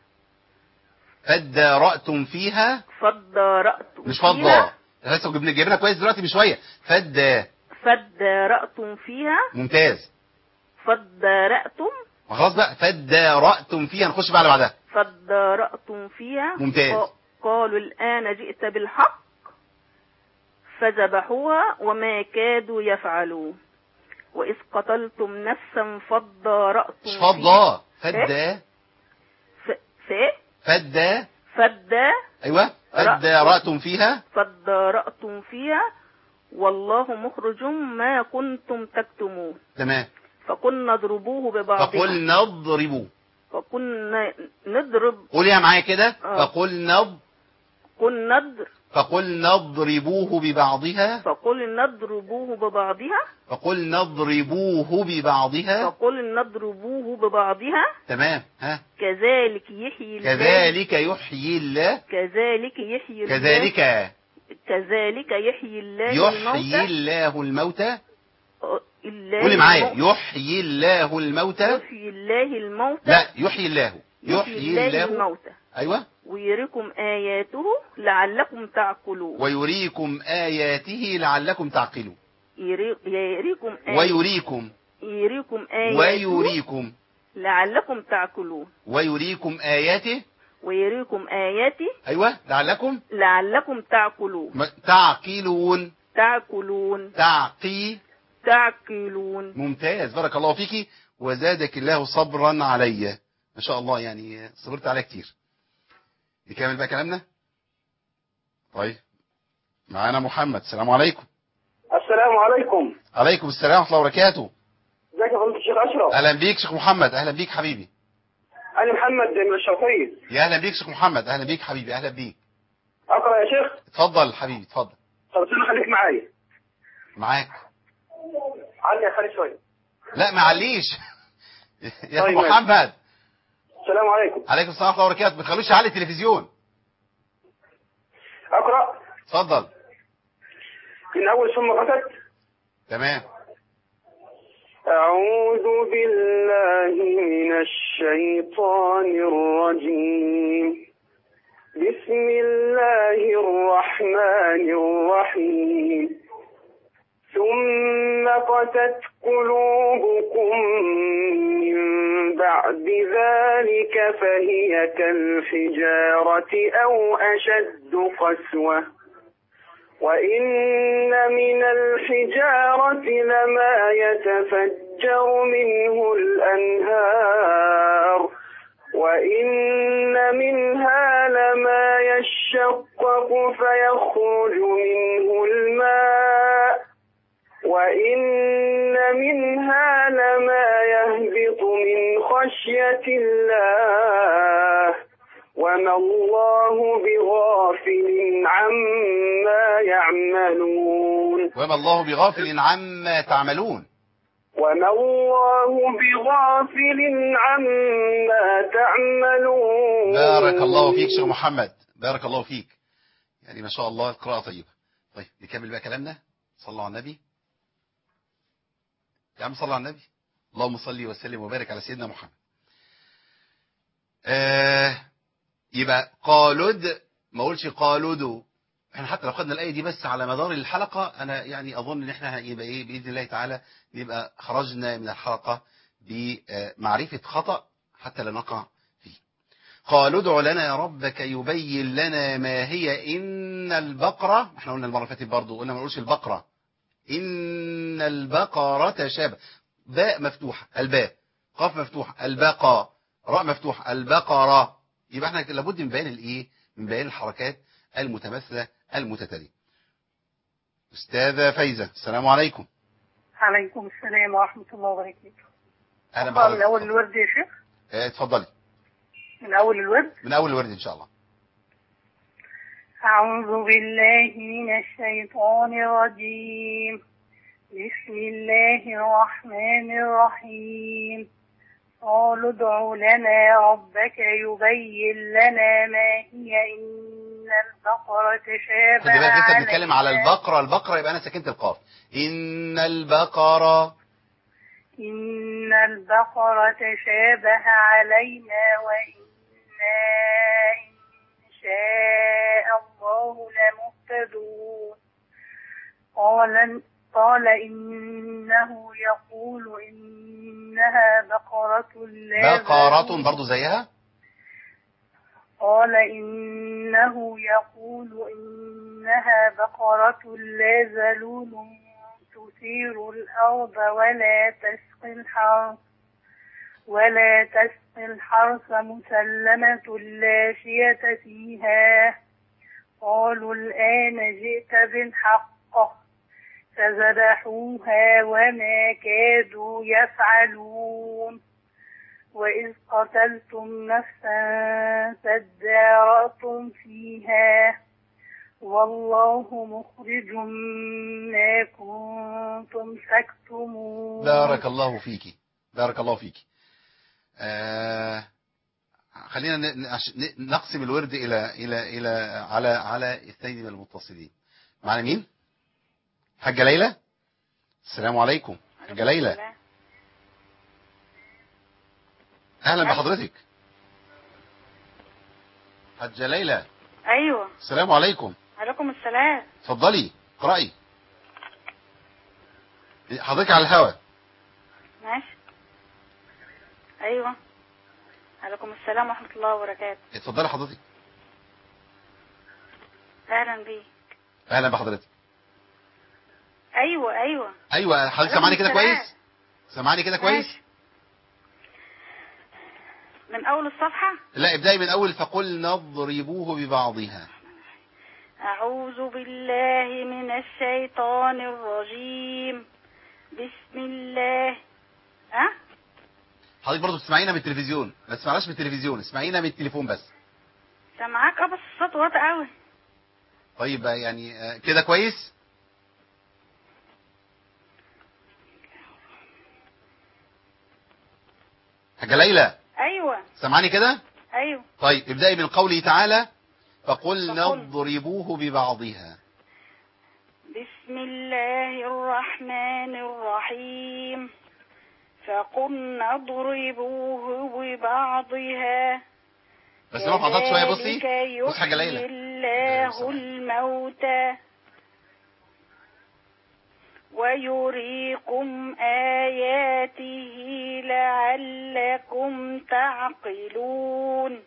فدارأتم فيها. فادارأتم مش فيها. فضة. لسه جبنا جايبينها كويس دلوقتي بشويه. فدا. فادارأتم فيها. ممتاز. فادارأتم خلاص بقى فدارأتم فيها. نخش بقى على بعدها. فادارأتم فيها. ممتاز. ق- قالوا الآن جئت بالحق. فذبحوها وما كادوا يفعلون. وإذ قتلتم نفسا فادارأتم مش فيها. فضة. فدا. ف... ف... فدا. فدا. ايوه فدارأتم فيها. فادارأتم فيها والله مخرج ما كنتم تكتمون. تمام. فقلنا اضربوه ببعضها. فقلنا اضربوا. فقلنا نضرب. قوليها معايا كده. آه. فقلنا اض- قلنا نضرب. فقلنا اضربوه ببعضها. فقلنا نضربوه ببعضها. فقلنا اضربوه ببعضها. فقلنا نضربوه ببعضها. تمام. ها كذلك يحيي الله. كذلك يحيي الله. كذلك يحيي الله. كذلك كذلك يحيي الله يحيي الموتى. الله الموتى. الله قولي معايا الموتى. يحيي الله الموتى. يحيي الله الموتى. لا يحيي الله. يحيي يحيي الله الله. الموتى ايوه. ويريكم آياته لعلكم تعقلون. ويريكم آياته لعلكم تعقلون. يري- يريكم آياته. ويريكم يريكم آياته ويريكم لعلكم تعقلون. ويريكم آياته. ويريكم آياته ايوه لعلكم لعلكم تعقلون. م- تعقلون. تعقلون. تعقي. تعقلون. ممتاز بارك الله فيكي. وزادك الله صبرا علي. ما شاء الله، يعني صبرت عليها كتير. نكمل بقى كلامنا. طيب معانا محمد. السلام عليكم. السلام عليكم. عليكم السلام ورحمة الله وبركاته. ازيك يا فضيلة الشيخ أشرف؟ أهلا بيك شيخ محمد. أهلا بيك حبيبي. أنا محمد من الشرقية. يا أهلا بيك شيخ محمد. أهلا بيك حبيبي. أهلا بيك. أقرأ يا شيخ؟ اتفضل حبيبي اتفضل. طب استنى خليك معايا. معاك. علي يا خالد شوية. لا معليش يا طيب محمد. السلام عليكم. عليكم السلام ورحمة الله وبركاته. ما تخلوش علي التلفزيون. أقرأ. اتفضل. من أول ثم قتت. تمام. أعوذ بالله من الشيطان الرجيم. بسم الله الرحمن الرحيم. ثم قست قلوبكم من بعد ذلك فهي كالحجارة أو أشد قسوة وإن من الحجارة لما يتفجر منه الأنهار وإن منها لما يشقق فيخرج منه الماء وإن منها لما يهبط من خشية الله وما الله بغافل عما يعملون وما الله بغافل عما تعملون وما الله بغافل عما تعملون. بارك الله فيك شيخ محمد. بارك الله فيك. يعني ما شاء الله القراءة طيبة. طيب نكمل بقى كلامنا. صلوا على النبي. يا عم صلوا على النبي. اللهم صل وسلم وبارك على سيدنا محمد. آه يبقى قالود، ما اقولش قالودو. احنا حتى لو خدنا الآية دي بس على مدار الحلقة، انا يعني اظن ان احنا يبقى ايه باذن الله تعالى نبقى خرجنا من الحلقة بمعرفة خطأ حتى لا نقع فيه. قالوا ادع لنا يا ربك يبين لنا ما هي إن البقرة. احنا قلنا المرة اللي فاتت برضه قلنا ما نقولش البقرة. إن البقرة تشابه. باء مفتوحة الباء، قاف مفتوحة البقى، راء مفتوحة البقرة. يبقى احنا لابد من بيان الايه؟ من بيان الحركات المتماثلة المتتالية. أستاذة فايزة السلام عليكم. عليكم السلام ورحمة الله وبركاته. أهلا بحضرتك. من أول الورد يا شيخ؟ اه اتفضلي. من أول الورد؟ من أول الورد إن شاء الله. أعوذ بالله من الشيطان الرجيم. بسم الله الرحمن الرحيم. قالوا ادع لنا ربك يبين لنا ما هي إن البقرة تشابه خلي بالك لسه علينا. بنتكلم على البقرة. البقرة يبقى أنا سكنت القاف. إن البقرة إن البقرة تشابه علينا وإنا إن شاء الله لمهتدون. قال قال إنه يقول إنها بقرة لا بقرة برضو زيها. قال إنه يقول إنها بقرة لا ذلول تثير الأرض ولا تسقي الحرث ولا تسقي الحرث مسلمة لا شية فيها. قالوا الآن جئت بالحق فذبحوها وما كادوا يفعلون. وإذ قتلتم نفسا فادارأتم فيها والله مخرج ما كنتم تكتمون. بارك الله فيك. بارك الله فيك. آه خلينا نقسم الورد إلى إلى إلى على على اثنين من المتصلين. معنا مين؟ حاجة ليلى. السلام عليكم حاجة ليلى. أهلا بحضرتك حاجة ليلى. أيوة. السلام عليكم. عليكم السلام. اتفضلي اقرأي. حضرتك على الهوا. ماشي. أيوة. عليكم السلام ورحمة الله وبركاته. اتفضلي حضرتك. أهلا بيك. أهلا بحضرتك. أيوة أيوة أيوة حضرتك سامعني كده كويس؟ سامعني كده كويس؟ من أول الصفحة. لا ابدأي من أول فقل نضربوه ببعضها. أعوذ بالله من الشيطان الرجيم. بسم الله. أه؟ حضرتك برضو بتسمعينا من التلفزيون، ما تسمعناش من التلفزيون، اسمعينا من التليفون بس. سامعاك اه بس الصوت واطي قوي. طيب يعني آه، كده كويس. حاجة ليلى. ايوه سامعاني كده؟ ايوه. طيب ابدأي من قوله تعالى فقل فقل. نضربوه ببعضها. بسم الله الرحمن الرحيم. فقل اضربوه ببعضها. بس ما حضرتك شويه. بصي بص حاجه يحيي ليلى. الله الموتى ويريكم آياته لعلكم تعقلون.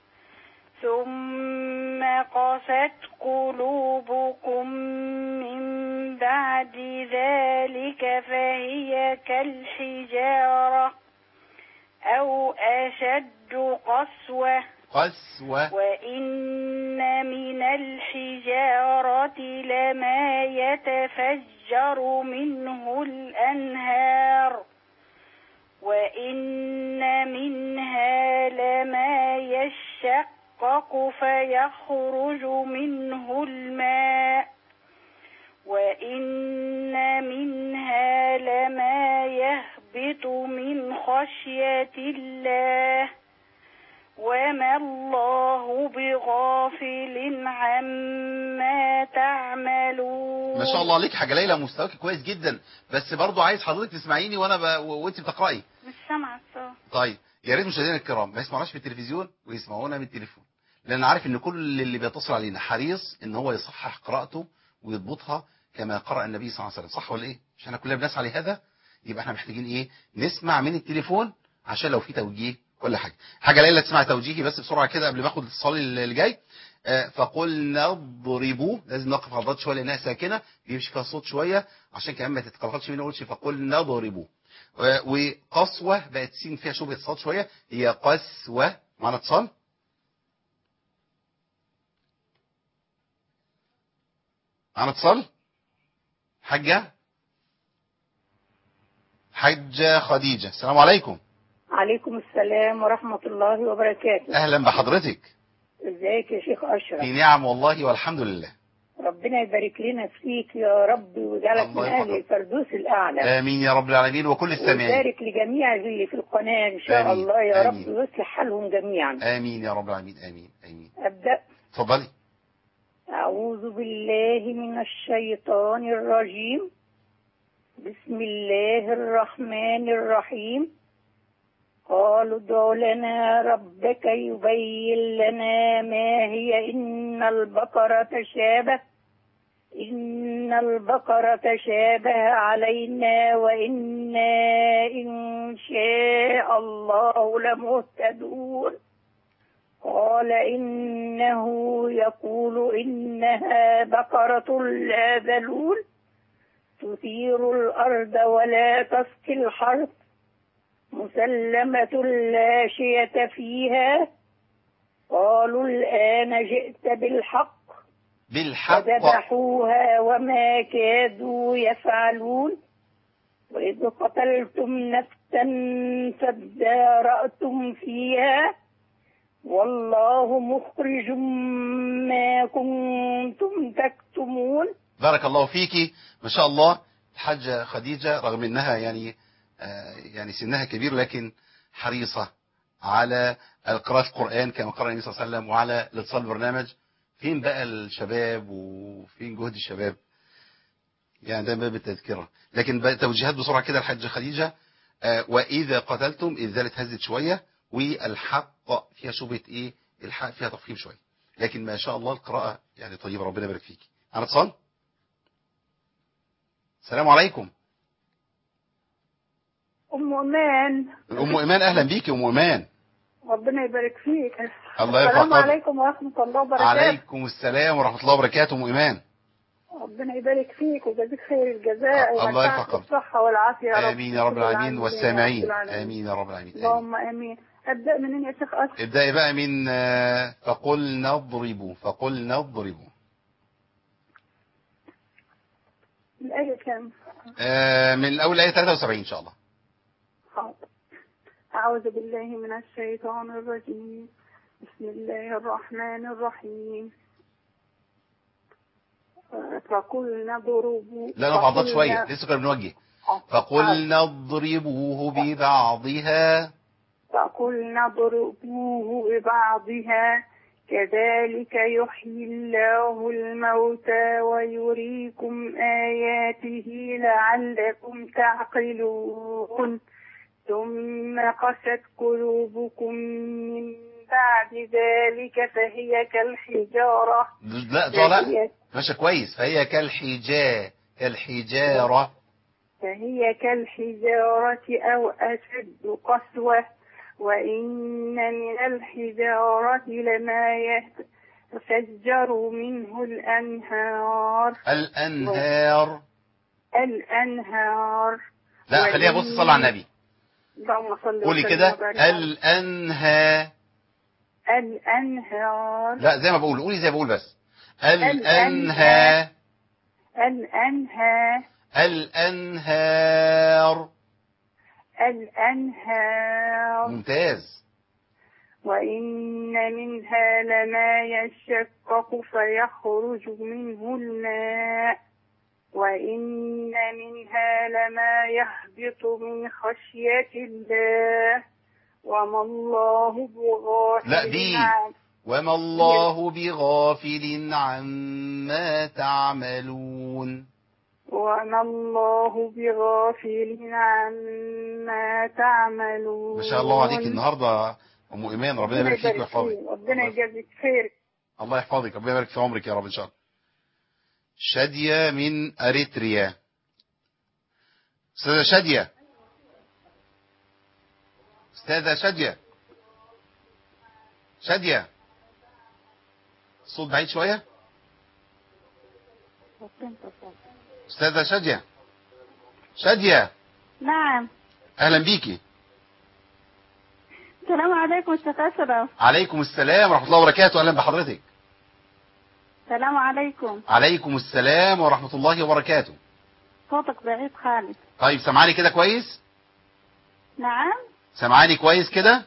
ثم قست قلوبكم من بعد ذلك فهي كالحجارة أو أشد قسوة. قسوة. وإن من الحجارة لما يتفجر منه الأنهار وإن منها لما يشقق فيخرج منه الماء وإن منها لما يهبط من خشية الله وما الله بغافل عما تعملون. ما شاء الله عليك حاجه ليلى، مستواك كويس جدا، بس برضو عايز حضرتك تسمعيني وانا ب... وانت بتقراي. مش سامعه الصوت. طيب يا ريت مشاهدينا الكرام ما يسمعوناش بالتلفزيون ويسمعونا من التليفون، لان عارف ان كل اللي بيتصل علينا حريص ان هو يصحح قراءته ويضبطها كما قرأ النبي صلى الله عليه وسلم، صح ولا ايه؟ مش احنا كلنا بنسعى لهذا؟ يبقى احنا محتاجين ايه؟ نسمع من التليفون عشان لو في توجيه ولا حاجه. حاجه ليلى تسمع توجيهي بس بسرعه كده قبل ما اخد الاتصال اللي جاي. آه فقل نضربوه، لازم نوقف عضلات شويه لانها ساكنه بيمشي فيها صوت شويه عشان كمان ما تتقلقش مني. اقولش فقل نضربوه. آه وقسوه بقت سين فيها شبهه صوت شويه، هي قسوه. معانا اتصال. معانا اتصال. حاجه حاجه خديجه، السلام عليكم. عليكم السلام ورحمة الله وبركاته. اهلا بحضرتك. ازيك يا شيخ اشرف؟ في نعم والله والحمد لله. ربنا يبارك لنا فيك يا رب ويجعلك من اهل الفردوس الاعلى. امين يا رب العالمين وكل السامعين. ويبارك لجميع اللي في القناه ان شاء آمين. الله يا آمين. رب ويصلح حالهم جميعا. امين يا رب العالمين. امين امين. ابدا. اتفضلي. اعوذ بالله من الشيطان الرجيم. بسم الله الرحمن الرحيم. قالوا ادع لنا ربك يبين لنا ما هي إن البقرة تشابه إن البقرة تشابه علينا وإنا إن شاء الله لمهتدون. قال إنه يقول إنها بقرة لا ذلول تثير الأرض ولا تسقي الحرث مسلمة لا شية فيها. قالوا الآن جئت بالحق بالحق فذبحوها وما كادوا يفعلون. وإذ قتلتم نفسا فادارأتم فيها والله مخرج ما كنتم تكتمون. بارك الله فيكي ما شاء الله. الحاجة خديجة رغم انها يعني آه يعني سنها كبير لكن حريصة على قراءة القرآن كما قرأ النبي صلى الله عليه وسلم وعلى الاتصال بالبرنامج. فين بقى الشباب وفين جهد الشباب؟ يعني ده باب التذكرة. لكن بقى توجيهات بسرعة كده الحاجة خديجة. آه وإذا قتلتم إذ ذلك هزت شوية والحق فيها شبهة إيه؟ الحق فيها تفخيم شوية، لكن ما شاء الله القراءة يعني طيبة. ربنا يبارك فيكي. أنا اتصال. السلام عليكم. أم إيمان. أم إيمان أهلا بيكي أم إيمان. ربنا يبارك فيك. الله يرفع السلام عليكم ورحمة الله وبركاته. عليكم السلام ورحمة الله وبركاته أم إيمان. ربنا يبارك فيك ويجزيك خير الجزاء الله يرفع الصحة والعافية يا رب. آمين يا رب العالمين والسامعين. آمين يا رب العالمين. اللهم آمين. ابدا منين يا شيخ أسد؟ ابدأي بقى من آه، فقل نضرب فقل نضرب. الايه كام؟ آه، من الأول آية ثلاثة وسبعين إن شاء الله. حاضر. أعوذ بالله من الشيطان الرجيم. بسم الله الرحمن الرحيم. فقلنا ضربوا. لا أنا بعضت شوية لسه كنا بنوجه. فقلنا اضربوه ببعضها. فقلنا ضربوه ببعضها كذلك يحيي الله الموتى ويريكم آياته لعلكم تعقلون. ثم قست قلوبكم من بعد ذلك فهي كالحجارة. لا طالع ماشي كويس. فهي كالحجاء كالحجارة فهي كالحجارة أو أشد قسوة وإن من الحجارة لما يتفجر منه الأنهار. الأنهار الأنهار لا خليها بص صلى على النبي. اللهم صل قولي كده الأنهار. الأنهار لا زي ما بقول قولي زي ما بقول بس الأنهار. الأنهار الأنهار الأنهار ممتاز. وإن منها لما يشقق فيخرج منه الماء وإن منها لما يهبط من خشية الله وما الله بغافل لا دي وما الله بغافل عما تعملون. وما الله بغافل عما تعملون. ما شاء الله عليك النهارده ام ايمان. ربنا يبارك فيك ويحفظك. ربنا يجازيك خير. الله يحفظك. ربنا يبارك في عمرك يا رب ان شاء الله. شادية من اريتريا. استاذة شادية استاذة شادية شادية الصوت بعيد شوية. استاذة شادية شادية نعم. اهلا بيكي. السلام عليكم شيخ أشرف. عليكم السلام ورحمة الله وبركاته. اهلا بحضرتك. السلام عليكم. عليكم السلام ورحمة الله وبركاته. صوتك بعيد خالص. طيب سمعاني كده كويس؟ نعم. سمعاني كويس كده؟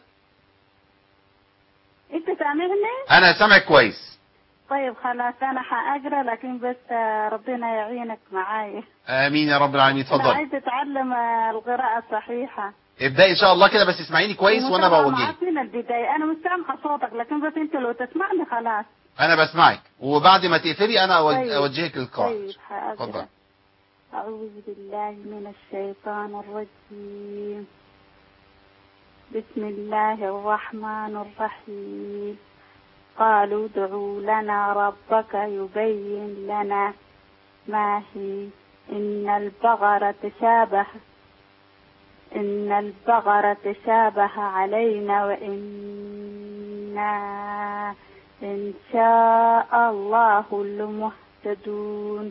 انت سامعني؟ انا سامعك كويس. طيب خلاص انا حاقرا لكن بس ربنا يعينك معايا. امين يا رب العالمين. اتفضل. انا عايزه اتعلم القراءه الصحيحه. ابدأي ان شاء الله كده بس اسمعيني كويس وانا بوجهك. من البدايه انا مش سامعه صوتك لكن بس انت لو تسمعني خلاص. انا بسمعك وبعد ما تقفلي انا أوج... طيب. اوجهك للقراءة. طيب اتفضل. اعوذ بالله من الشيطان الرجيم. بسم الله الرحمن الرحيم. قالوا ادعوا لنا ربك يبين لنا ما هي إن البقرة تشابه إن البقرة تشابه علينا وإنا إن شاء الله لمهتدون.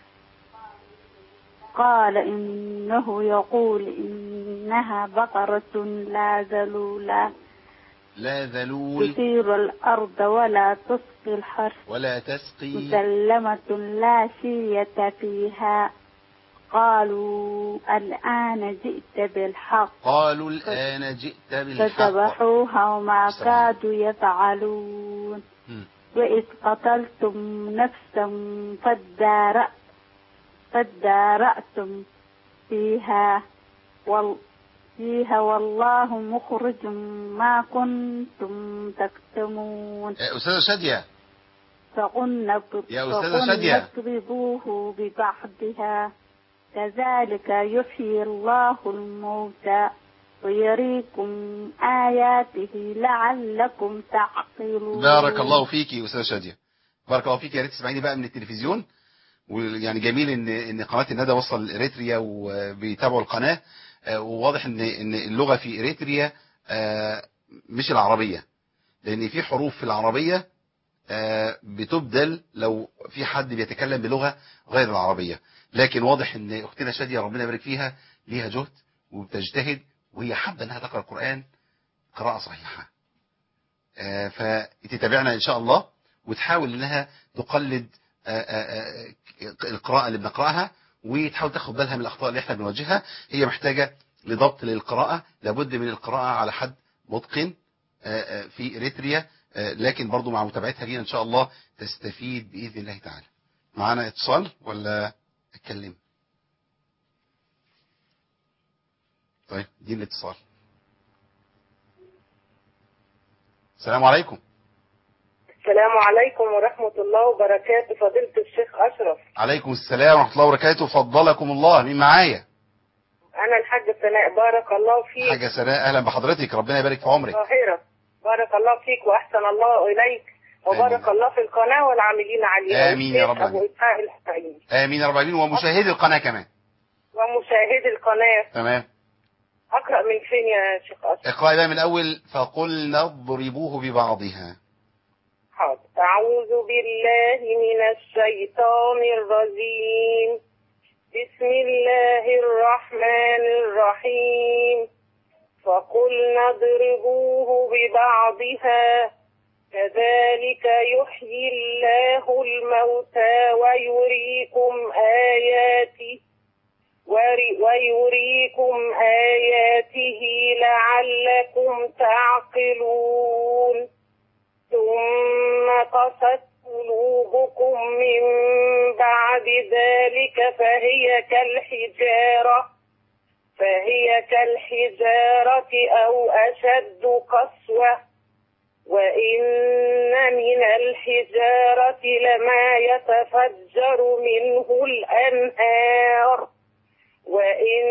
قال إنه يقول إنها بقرة لا ذلولا لا ذلول تثير الأرض ولا تسقي الحرث ولا تسقي مسلمة لا شية فيها. قالوا الآن جئت بالحق قالوا الآن جئت بالحق فذبحوها وما كادوا يفعلون. وإذ قتلتم نفسا فادارأ فادارأتم فيها وال فيها والله مخرج ما كنتم تكتمون. أستاذة شادية فقلنا يا أستاذة شادية اضربوه ببعضها كذلك يحيي الله الموتى ويريكم آياته لعلكم تعقلون. بارك الله فيك يا أستاذة شادية. بارك الله فيك. يا ريت تسمعيني بقى من التلفزيون. ويعني جميل ان ان قناه الندى وصل لاريتريا وبيتابعوا القناه. وواضح ان ان اللغه في اريتريا مش العربيه لان في حروف في العربيه بتبدل لو في حد بيتكلم بلغه غير العربيه. لكن واضح ان اختنا شاديه ربنا يبارك فيها ليها جهد وبتجتهد وهي حابه انها تقرا القران قراءة صحيحة. فتتابعنا إن شاء الله وتحاول إنها تقلد القراءة اللي بنقرأها، وتحاول تاخد بالها من الأخطاء اللي احنا بنواجهها. هي محتاجة لضبط للقراءة، لابد من القراءة على حد متقن في إريتريا، لكن برضو مع متابعتها لينا إن شاء الله تستفيد بإذن الله تعالى. معانا اتصال ولا اتكلم؟ طيب دي الاتصال. السلام عليكم. السلام عليكم ورحمة الله وبركاته. فضيلة الشيخ أشرف. عليكم السلام ورحمة الله وبركاته. فضلكم الله. مين معايا؟ أنا الحاجة سناء. بارك الله فيك. حاجة سناء، أهلا بحضرتك، ربنا يبارك في عمرك. ظاهرة. بارك الله فيك وأحسن الله إليك، وبارك الله في القناة والعاملين عليها. آمين يا رب العالمين. آمين يا رب العالمين. ومشاهدي القناة كمان. ومشاهدي القناة. تمام. أقرأ من فين يا شيخ أشرف؟ اقرأي بقى من الأول. فقلنا اضربوه ببعضها. حاضر. أعوذ بالله من الشيطان الرجيم. بسم الله الرحمن الرحيم. فقلنا اضربوه ببعضها كذلك يحيي الله الموتى ويريكم آياته ويريكم آياته لعلكم تعقلون. ثم قست قلوبكم من بعد ذلك فهي كالحجارة فهي كالحجارة أو أشد قسوة. وإن من الحجارة لما يتفجر منه الأنهار وإن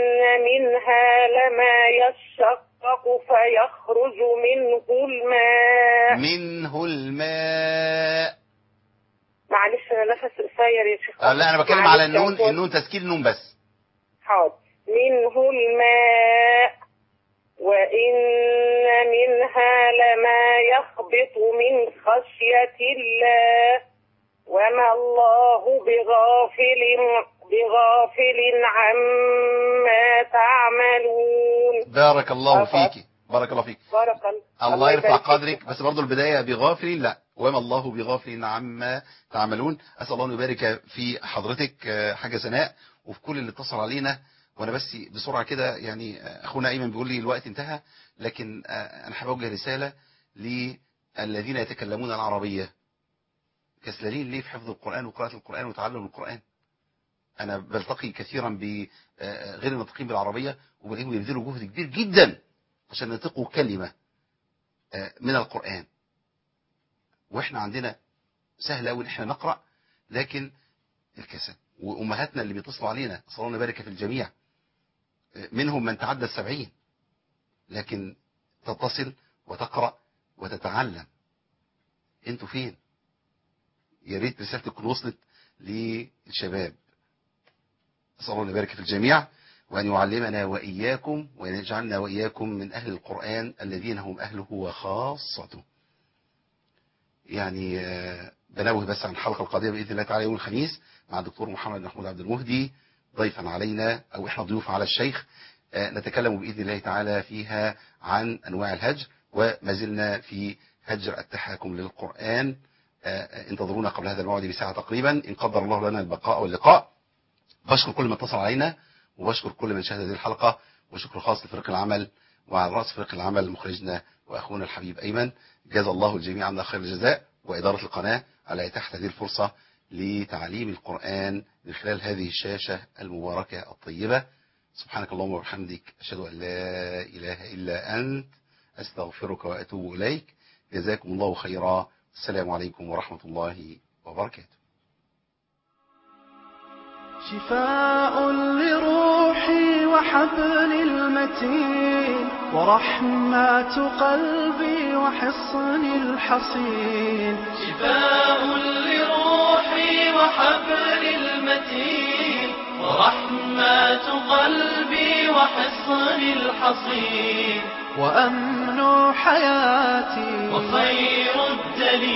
منها لما يشقق فيخرج منه الماء منه الماء معلش أنا نفس قصير يا شيخ. لا أنا بتكلم على النون، النون تسكين النون بس. حاضر. منه الماء وإن منها لما يخبط من خشية الله وما الله بغافل بغافل عما تعملون. بارك الله فيك. بارك الله فيك. بارك الله. الله يرفع قدرك. بس برضو البداية بغافل لا، وما الله بغافل عما تعملون. أسأل الله أن يبارك في حضرتك حاجة سناء وفي كل اللي اتصل علينا. وانا بس بسرعة كده يعني اخونا ايمن بيقول لي الوقت انتهى، لكن انا حابب اوجه رسالة للذين يتكلمون العربية. كسلانين ليه في حفظ القرآن وقراءة القرآن وتعلم القرآن؟ انا بلتقي كثيرا بغير الناطقين بالعربية وبلاقيهم يبذلوا جهد كبير جدا عشان ينطقوا كلمة من القرآن، واحنا عندنا سهل قوي ان احنا نقرأ، لكن الكسل. وامهاتنا اللي بيتصلوا علينا صلى الله يبارك في الجميع منهم من تعدى السبعين، لكن تتصل وتقرأ وتتعلم. انتوا فين؟ يا ريت رسالتك تكون وصلت للشباب. أسأل الله يبارك في الجميع وأن يعلمنا وإياكم وأن يجعلنا وإياكم من أهل القرآن الذين هم أهله وخاصته. يعني بنوه بس عن الحلقة القادمة بإذن الله تعالى يوم الخميس مع الدكتور محمد محمود عبد المهدي ضيفا علينا، أو إحنا ضيوف على الشيخ. نتكلم بإذن الله تعالى فيها عن أنواع الهجر، وما زلنا في هجر التحاكم للقرآن. انتظرونا قبل هذا الموعد بساعة تقريبا إن قدر الله لنا البقاء واللقاء. بشكر كل من اتصل علينا وبشكر كل من شاهد هذه الحلقة، وشكر خاص لفريق العمل، وعلى رأس فريق العمل مخرجنا وأخونا الحبيب أيمن. جزا الله الجميع عنا خير الجزاء، وإدارة القناة على إتاحة هذه الفرصة لتعليم القرآن من خلال هذه الشاشة المباركة الطيبة. سبحانك اللهم وبحمدك، أشهد أن لا إله إلا أنت، أستغفرك وأتوب إليك. جزاكم الله خيرا. السلام عليكم ورحمة الله وبركاته. شفاء لروحي وحبل المتين، ورحمة قلبي وحصن الحصين. شفاء لروحي وحبل المتين، ورحمة قلبي وحصن الحصين. وأمن حياتي وخير الدليل